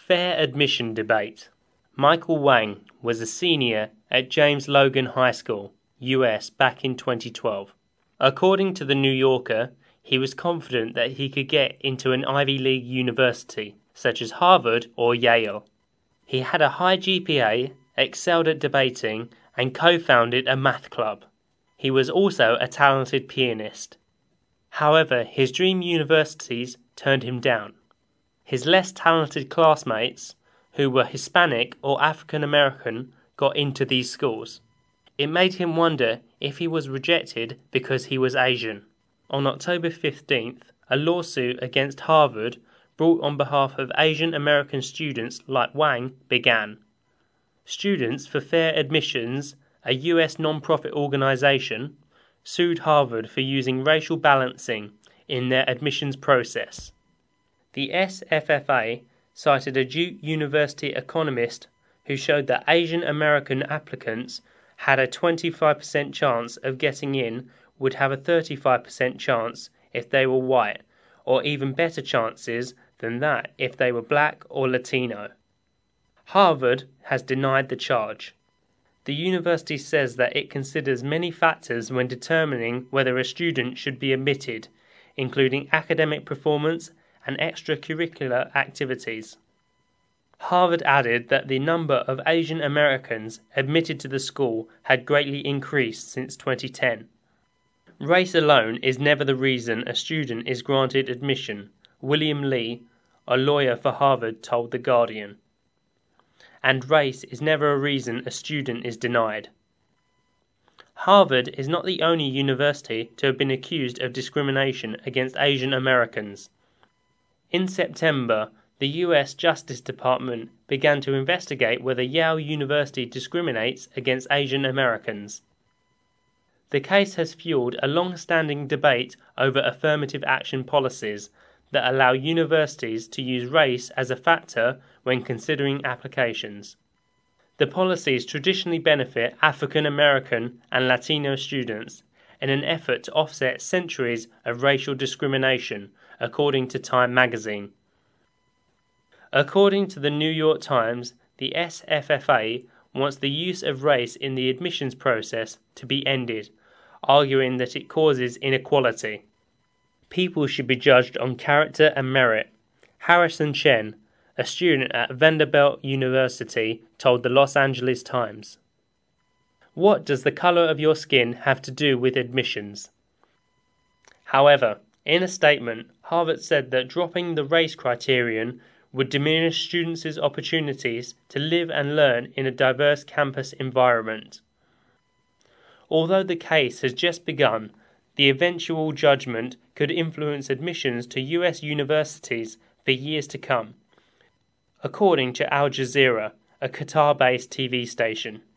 Fair admission debate. Michael Wang was a senior at James Logan High School, US, back in 2012. According to The New Yorker, he was confident that he could get into an Ivy League university, such as Harvard or Yale. He had a high GPA, excelled at debating, and co-founded a math club. He was also a talented pianist. However, his dream universities turned him down. His less talented classmates, who were Hispanic or African American, got into these schools. It made him wonder if he was rejected because he was Asian. On October 15th, a lawsuit against Harvard, brought on behalf of Asian American students like Wang, began. Students for Fair Admissions, a US non-profit organization, sued Harvard for using racial balancing in their admissions process. The SFFA cited a Duke University economist who showed that Asian American applicants had a 25% chance of getting in would have a 35% chance if they were white, or even better chances than that if they were black or Latino. Harvard has denied the charge. The university says that it considers many factors when determining whether a student should be admitted, including academic performance and extracurricular activities. Harvard added that the number of Asian Americans admitted to the school had greatly increased since 2010. Race alone is never the reason a student is granted admission, William Lee, a lawyer for Harvard, told The Guardian. And race is never a reason a student is denied. Harvard is not the only university to have been accused of discrimination against Asian Americans. In September, the US Justice Department began to investigate whether Yale University discriminates against Asian Americans. The case has fueled a long-standing debate over affirmative action policies that allow universities to use race as a factor when considering applications. The policies traditionally benefit African American and Latino students in an effort to offset centuries of racial discrimination, according to Time magazine. According to the New York Times, the SFFA wants the use of race in the admissions process to be ended, arguing that it causes inequality. People should be judged on character and merit. Harrison Chen, a student at Vanderbilt University, told the Los Angeles Times. What does the color of your skin have to do with admissions? However, in a statement, Harvard said that dropping the race criterion would diminish students' opportunities to live and learn in a diverse campus environment. Although the case has just begun, the eventual judgment could influence admissions to US universities for years to come, according to Al Jazeera, a Qatar-based TV station.